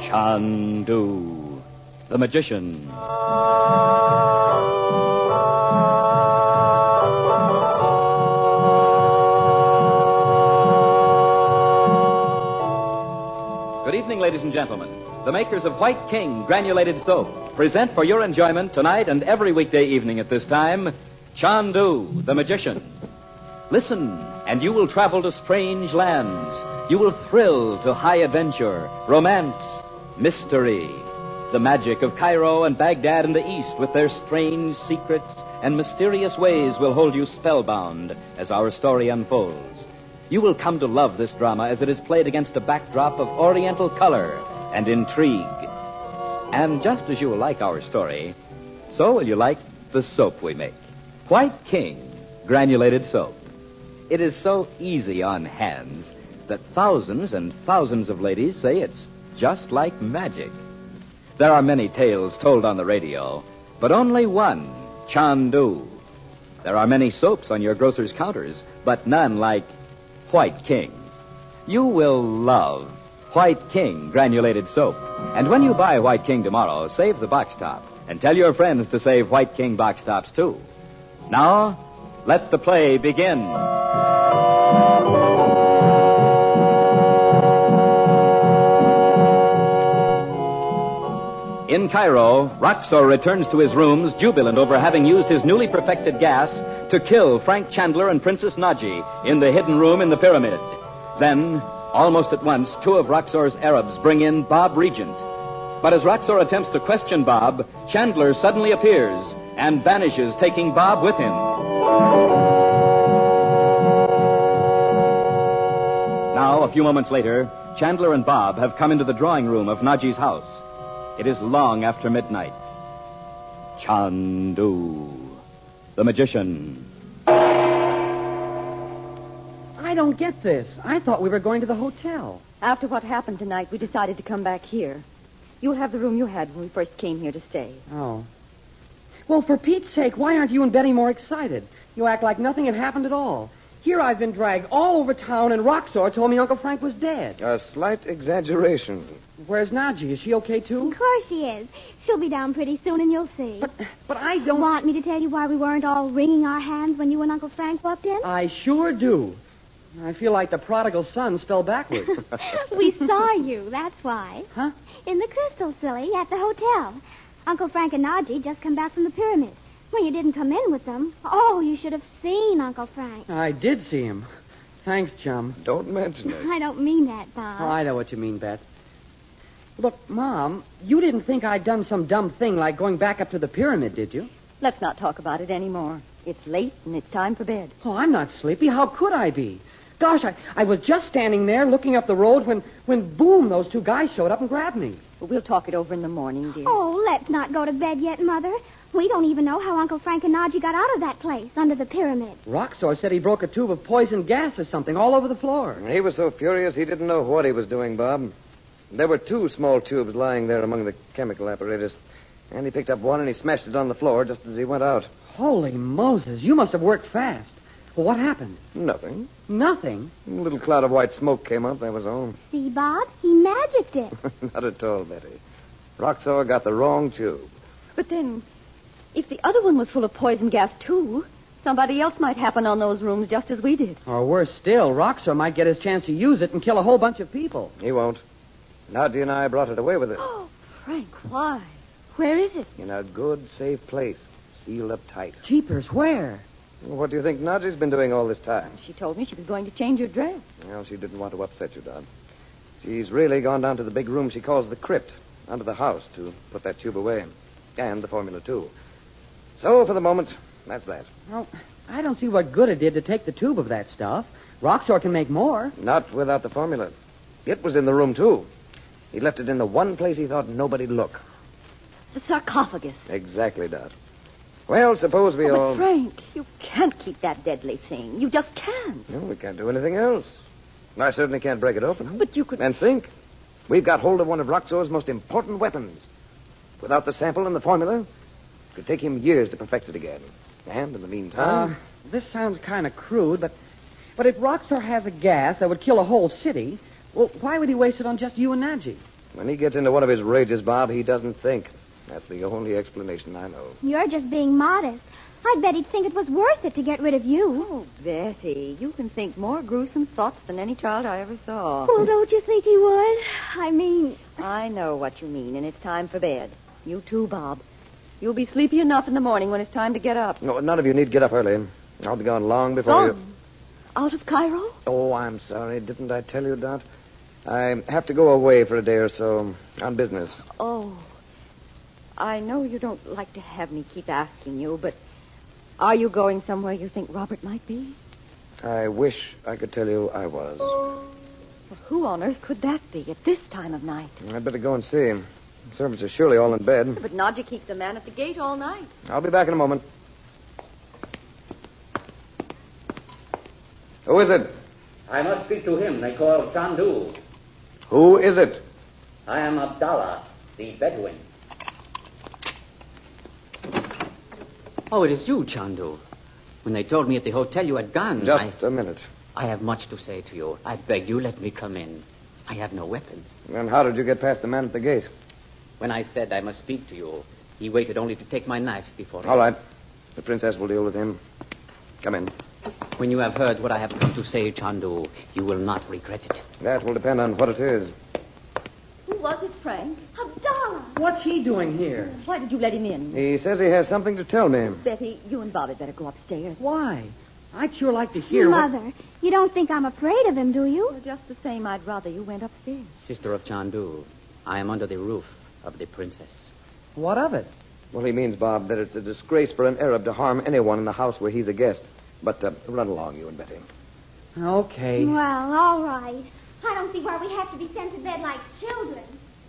Chandu, the magician. Good evening, ladies and gentlemen. The makers of White King Granulated Soap present for your enjoyment tonight and every weekday evening at this time, Chandu, the magician. Listen, and you will travel to strange lands. You will thrill to high adventure, romance, mystery. The magic of Cairo and Baghdad in the East with their strange secrets and mysterious ways will hold you spellbound as our story unfolds. You will come to love this drama as it is played against a backdrop of oriental color and intrigue. And just as you will like our story, so will you like the soap we make. White King Granulated Soap. It is so easy on hands that thousands and thousands of ladies say it's just like magic. There are many tales told on the radio, but only one, Chandu. There are many soaps on your grocer's counters, but none like White King. You will love White King Granulated Soap. And when you buy White King tomorrow, save the box top and tell your friends to save White King box tops too. Now, let the play begin. In Cairo, Roxor returns to his rooms jubilant over having used his newly perfected gas to kill Frank Chandler and Princess Naji in the hidden room in the pyramid. Then, almost at once, two of Roxor's Arabs bring in Bob Regent. But as Roxor attempts to question Bob, Chandler suddenly appears and vanishes, taking Bob with him. Now, a few moments later, Chandler and Bob have come into the drawing room of Naji's house. It is long after midnight. Chandu, the magician. I don't get this. I thought we were going to the hotel. After what happened tonight, we decided to come back here. You'll have the room you had when we first came here to stay. Oh. Well, for Pete's sake, why aren't you and Betty more excited? You act like nothing had happened at all. Here I've been dragged all over town, and Roxor told me Uncle Frank was dead. A slight exaggeration. Where's Naji? Is she okay, too? Of course she is. She'll be down pretty soon, and you'll see. But I don't... Want me to tell you why we weren't all wringing our hands when you and Uncle Frank walked in? I sure do. I feel like the prodigal sons fell backwards. We saw you, that's why. Huh? In the Crystal, silly, at the hotel. Uncle Frank and Naji just come back from the pyramid. When you didn't come in with them, oh, you should have seen Uncle Frank. I did see him. Thanks, chum. Don't mention it. I don't mean that, Bob. Oh, I know what you mean, Bet. Look, Mom, you didn't think I'd done some dumb thing like going back up to the pyramid, did you? Let's not talk about it anymore. It's late, and it's time for bed. Oh, I'm not sleepy. How could I be? Gosh, I was just standing there looking up the road when boom, those two guys showed up and grabbed me. But we'll talk it over in the morning, dear. Oh, let's not go to bed yet, Mother. We don't even know how Uncle Frank and Naji got out of that place, under the pyramid. Roxor said he broke a tube of poison gas or something all over the floor. He was so furious he didn't know what he was doing, Bob. There were two small tubes lying there among the chemical apparatus. And he picked up one and he smashed it on the floor just as he went out. Holy Moses, you must have worked fast. Well, what happened? Nothing. Nothing? A little cloud of white smoke came up, that was all. See, Bob? He magicked it. Not at all, Betty. Roxor got the wrong tube. But then, if the other one was full of poison gas, too, somebody else might happen on those rooms just as we did. Or worse still, Roxor might get his chance to use it and kill a whole bunch of people. He won't. Nadia and I brought it away with us. Oh, Frank, why? Where is it? In a good, safe place. Sealed up tight. Jeepers, where? What do you think Nadia's been doing all this time? She told me she was going to change her dress. Well, she didn't want to upset you, Don. She's really gone down to the big room she calls the crypt, under the house, to put that tube away. And the formula, too. So, for the moment, that's that. Well, I don't see what good it did to take the tube of that stuff. Roxor can make more. Not without the formula. It was in the room, too. He left it in the one place he thought nobody'd look. The sarcophagus. Exactly, Dot. Well, suppose we all... But Frank, you can't keep that deadly thing. You just can't. No, we can't do anything else. I certainly can't break it open. But you could... And think. We've got hold of one of Roxor's most important weapons. Without the sample and the formula, it could take him years to perfect it again. And in the meantime... This sounds kind of crude, but if Roxor has a gas that would kill a whole city, well, why would he waste it on just you and Naji? When he gets into one of his rages, Bob, he doesn't think. That's the only explanation I know. You're just being modest. I bet he'd think it was worth it to get rid of you. Oh, Betty, you can think more gruesome thoughts than any child I ever saw. Well, don't you think he would? I mean... I know what you mean, and it's time for bed. You too, Bob. You'll be sleepy enough in the morning when it's time to get up. No, none of you need get up early. I'll be gone long before you... Out of Cairo? Oh, I'm sorry. Didn't I tell you, Dot? I have to go away for a day or so on business. Oh. I know you don't like to have me keep asking you, but are you going somewhere you think Robert might be? I wish I could tell you I was. Well, who on earth could that be at this time of night? I'd better go and see him. The servants are surely all in bed. But Nadja keeps a man at the gate all night. I'll be back in a moment. Who is it? I must speak to him. They call Chandu. Who is it? I am Abdallah, the Bedouin. Oh, it is you, Chandu. When they told me at the hotel you had gone... Just a minute. I have much to say to you. I beg you, let me come in. I have no weapon. And how did you get past the man at the gate? When I said I must speak to you, he waited only to take my knife before... All right. The princess will deal with him. Come in. When you have heard what I have come to say, Chandu, you will not regret it. That will depend on what it is. Who was it, Frank? Abdallah! What's he doing here? Why did you let him in? He says he has something to tell me. Betty, you and Bob had better go upstairs. Why? I'd sure like to hear Mother, you don't think I'm afraid of him, do you? Well, just the same, I'd rather you went upstairs. Sister of Chandu, I am under the roof of the princess. What of it? Well, he means, Bob, that it's a disgrace for an Arab to harm anyone in the house where he's a guest. But run along, you and Betty. Okay. Well, all right. I don't see why we have to be sent to bed like children.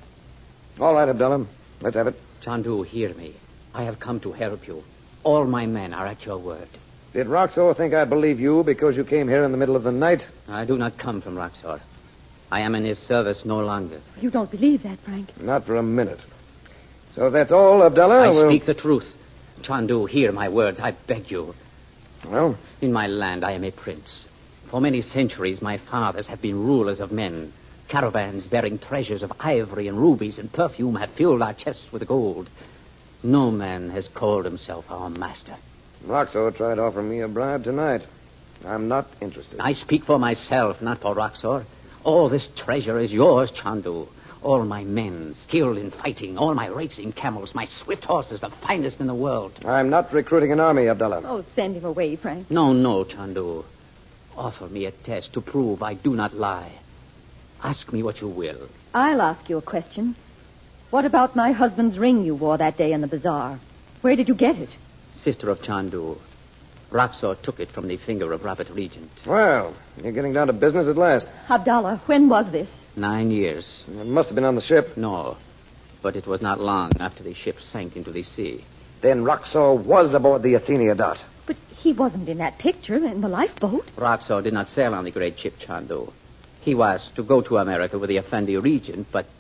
All right, Abdullah. Let's have it. Chandu, hear me. I have come to help you. All my men are at your word. Did Roxor think I'd believe you because you came here in the middle of the night? I do not come from Roxor. I am in his service no longer. You don't believe that, Frank? Not for a minute. So if that's all, Abdullah, I speak the truth. Chandu, hear my words. I beg you. Well? In my land, I am a prince. For many centuries, my fathers have been rulers of men. Caravans bearing treasures of ivory and rubies and perfume have filled our chests with gold. No man has called himself our master. Roxor tried offering me a bribe tonight. I'm not interested. I speak for myself, not for Roxor. All this treasure is yours, Chandu. All my men, skilled in fighting, all my racing camels, my swift horses, the finest in the world. I'm not recruiting an army, Abdullah. Oh, send him away, Frank. No, Chandu. Offer me a test to prove I do not lie. Ask me what you will. I'll ask you a question. What about my husband's ring you wore that day in the bazaar? Where did you get it? Sister of Chandu, Roxor took it from the finger of Robert Regent. Well, you're getting down to business at last. Abdallah, when was this? 9 years. It must have been on the ship. No, but it was not long after the ship sank into the sea. Then Roxor was aboard the Athenia, Dot. But he wasn't in that picture, in the lifeboat. Roxor did not sail on the great ship Chandu. He was to go to America with the Effendi Regent, but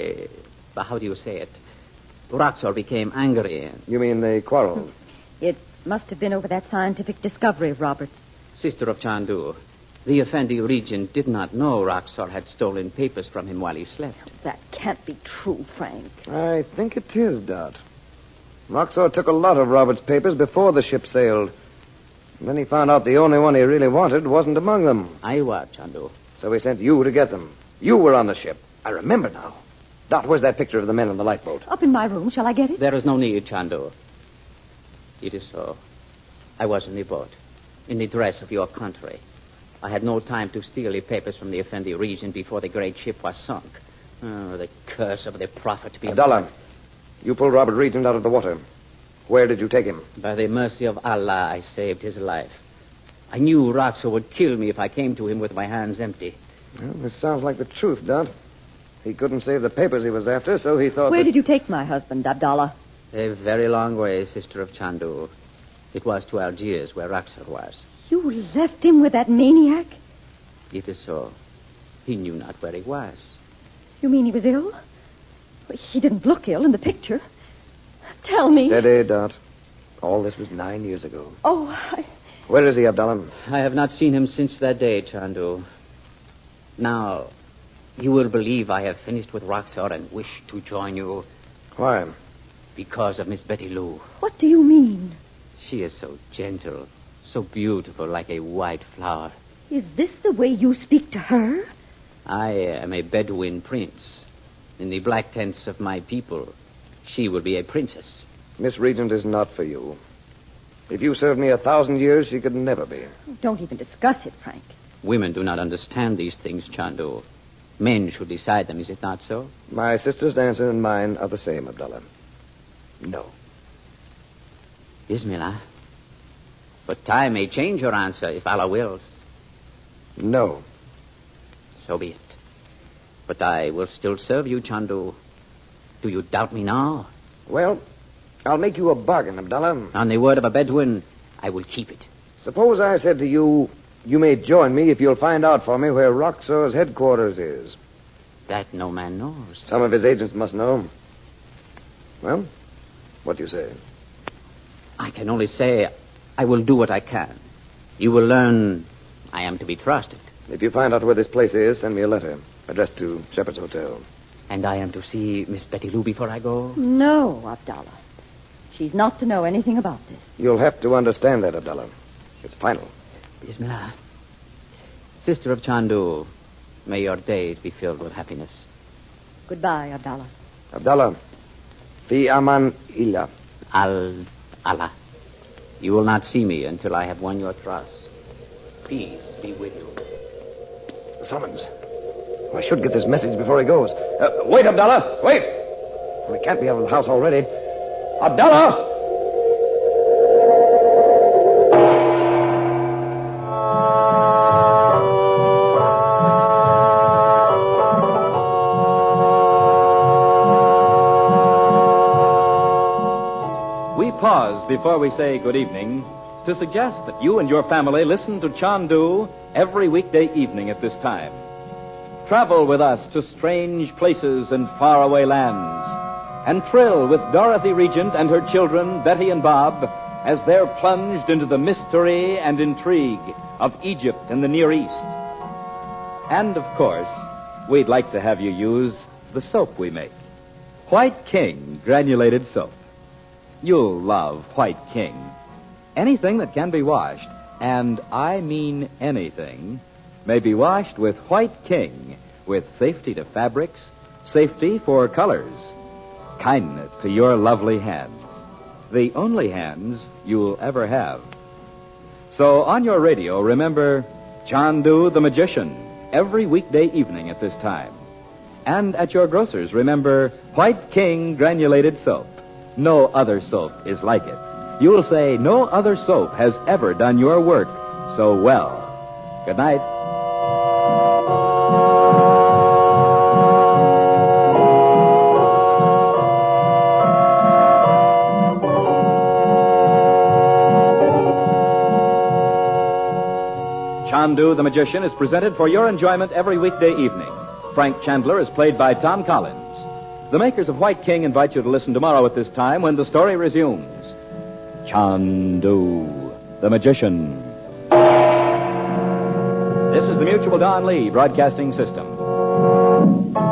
how do you say it? Roxor became angry. You mean they quarreled? It must have been over that scientific discovery of Robert's. Sister of Chandu, the Effendi Regent did not know Roxor had stolen papers from him while he slept. That can't be true, Frank. I think it is, Dot. Roxor took a lot of Robert's papers before the ship sailed. And then he found out the only one he really wanted wasn't among them. I was, Chandu. So he sent you to get them. You were on the ship. I remember now. Dot, where's that picture of the men in the lifeboat? Up in my room. Shall I get it? There is no need, Chandu. It is so. I was in the boat, in the dress of your country. I had no time to steal the papers from the Effendi Regent before the great ship was sunk. Oh, the curse of the prophet be... Abdallah, you pulled Robert Regent out of the water. Where did you take him? By the mercy of Allah, I saved his life. I knew Roxor would kill me if I came to him with my hands empty. Well, this sounds like the truth, Dot. He couldn't save the papers he was after, so he thought Where did you take my husband, Abdallah? A very long way, Sister of Chandu. It was to Algiers, where Roxor was. You left him with that maniac? It is so. He knew not where he was. You mean he was ill? He didn't look ill in the picture. Tell me. Steady, Dot. All this was 9 years ago. Oh, Where is he, Abdallah? I have not seen him since that day, Chandu. Now, You will believe I have finished with Roxor and wish to join you Why? because of Miss Betty Lou. What do you mean? She is so gentle, so beautiful, like a white flower. Is this the way you speak to her? I am a Bedouin prince. In the black tents of my people, she will be a princess. Miss Regent is not for you. If you served me 1,000 years, she could never be. Don't even discuss it, Frank. Women do not understand these things, Chandu. Men should decide them, is it not so? My sister's answer and mine are the same, Abdullah. No. Bismillah. But time may change your answer if Allah wills. No. So be it. But I will still serve you, Chandu. Do you doubt me now? Well, I'll make you a bargain, Abdullah. On the word of a Bedouin, I will keep it. Suppose I said to you, you may join me if you'll find out for me where Roxor's headquarters is. That no man knows. Some of his agents must know. Well, what do you say? I can only say I will do what I can. You will learn I am to be trusted. If you find out where this place is, send me a letter addressed to Shepherd's Hotel. And I am to see Miss Betty Lou before I go? No, Abdallah. She's not to know anything about this. You'll have to understand that, Abdullah. It's final. Bismillah. Sister of Chandu, may your days be filled with happiness. Goodbye, Abdallah. Abdullah, fi aman illah. Allah. You will not see me until I have won your trust. Peace be with you. The summons. I should get this message before he goes. Wait, Abdullah, wait. We can't be out of the house already. Abdullah! We pause before we say good evening to suggest that you and your family listen to Chandu every weekday evening at this time. Travel with us to strange places and faraway lands, and thrill with Dorothy Regent and her children, Betty and Bob, as they're plunged into the mystery and intrigue of Egypt and the Near East. And, of course, we'd like to have you use the soap we make. White King Granulated Soap. You'll love White King. Anything that can be washed, and I mean anything, may be washed with White King, with safety to fabrics, safety for colors, kindness to your lovely hands, the only hands you'll ever have. So on your radio, remember Chandu the Magician every weekday evening at this time. And at your grocer's, remember White King Granulated Soap. No other soap is like it. You'll say no other soap has ever done your work so well. Good night. Chandu the Magician is presented for your enjoyment every weekday evening. Frank Chandler is played by Tom Collins. The makers of White King invite you to listen tomorrow at this time when the story resumes. Chandu the Magician. This is the Mutual Don Lee Broadcasting System.